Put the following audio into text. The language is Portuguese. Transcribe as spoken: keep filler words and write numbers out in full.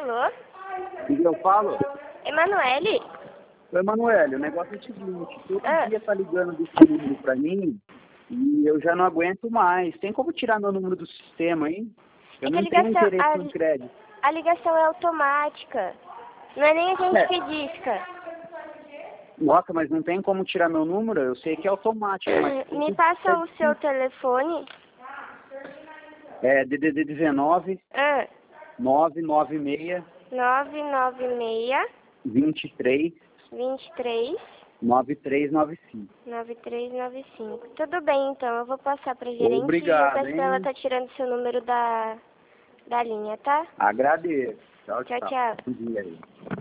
Alô? E eu falo? Emanuele? Oi, Emanuele, o negócio é o seguinte, todo Ah. dia tá ligando desse número pra mim e eu já não aguento mais. Tem como tirar meu número do sistema, hein? Eu É que a não tenho ligação, interesse a, em crédito. a ligação é automática. Não é nem a gente É. que disca. Nossa, mas não tem como tirar meu número? Eu sei que é automático, mas... Me passa o seu telefone. É D D D dezenove, Ah. nove nove seis, nove nove seis, vinte e três, vinte e três, nove três nove cinco. nove três nove cinco. Tudo bem, então. Eu vou passar pra gerente Obrigado, e eu peço pra ela hein? tá tirando seu número da, da linha, tá? Agradeço. Tchau, Tchau, tchau. tchau. Bom dia aí.